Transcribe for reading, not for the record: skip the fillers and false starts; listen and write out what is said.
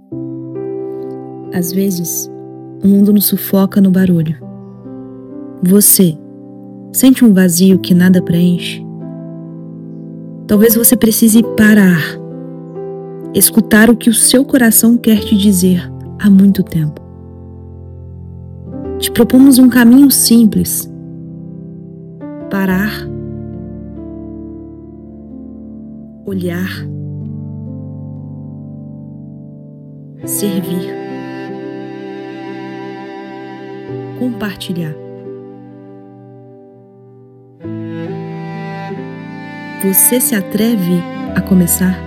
Às vezes, o mundo nos sufoca no barulho. Você sente um vazio que nada preenche? Talvez você precise parar, escutar o que o seu coração quer te dizer há muito tempo. Te propomos um caminho simples: parar, olhar, servir, compartilhar. Você se atreve a começar?